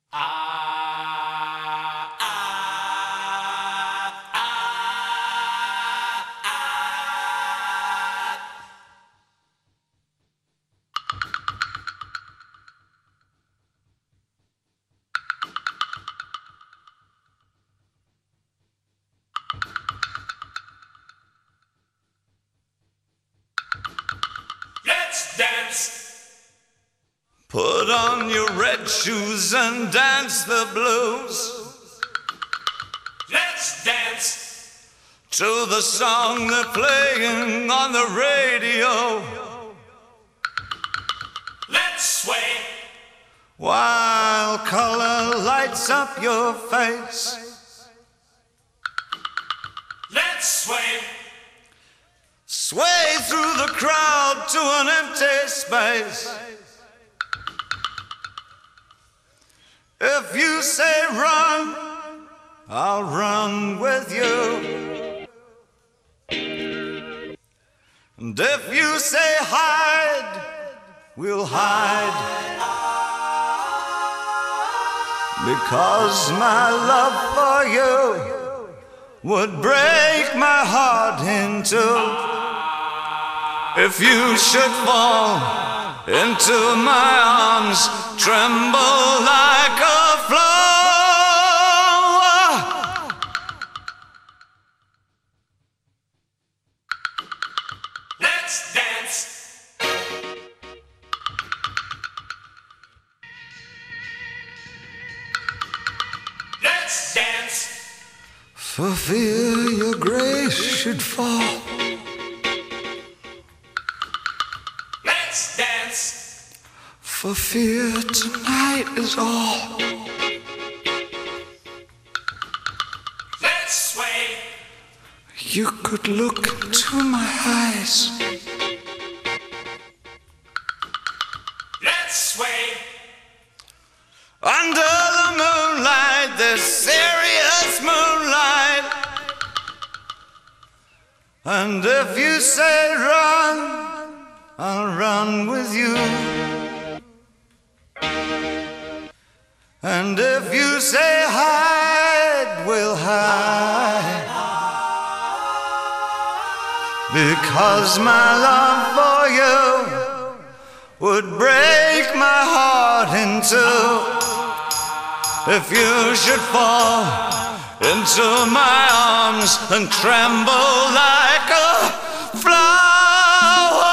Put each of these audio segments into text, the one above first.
Let's dance. Put on your red shoes and dance the blues. Let's dance to the song they're playing on the radio. Let's sway while color lights up your face. Let's sway. Sway through the crowd to an empty space. If you say run, I'll run with you. And if you say hide, we'll hide. Because my love for you would break my heart in two. If you should fall into my arms, tremble like a flower. Let's dance. Let's dance. For fear your grace should fall. Let's dance. For fear tonight is all. Let's sway. You could look into my eyes. Let's sway. Under the moonlight, this serious moonlight. And if you say run, I'll run with you. And if you say hide, we'll hide. Because my love for you would break my heart in two. If you should fall into my arms and tremble like a flower.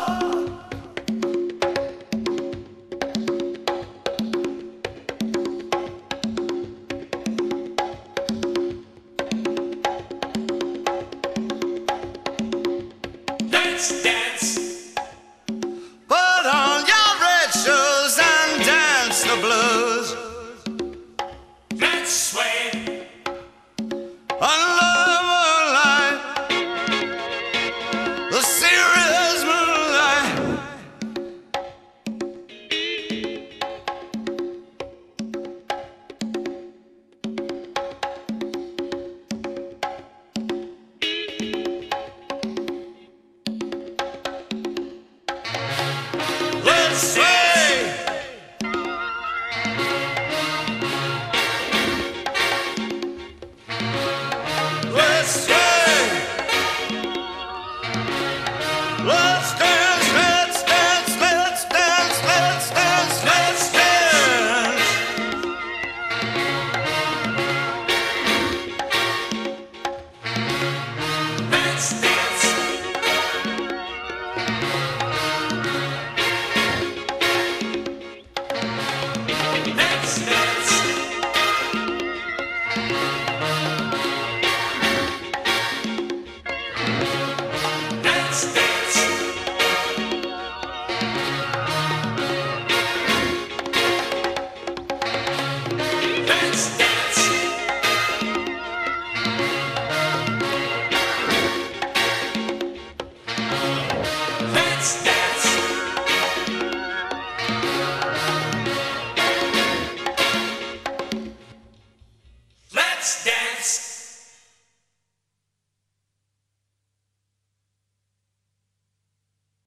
Let's dance. Put on your red shoes and dance the blues. Let's sway. Under the moonlight, the serious moonlight. Let's sway.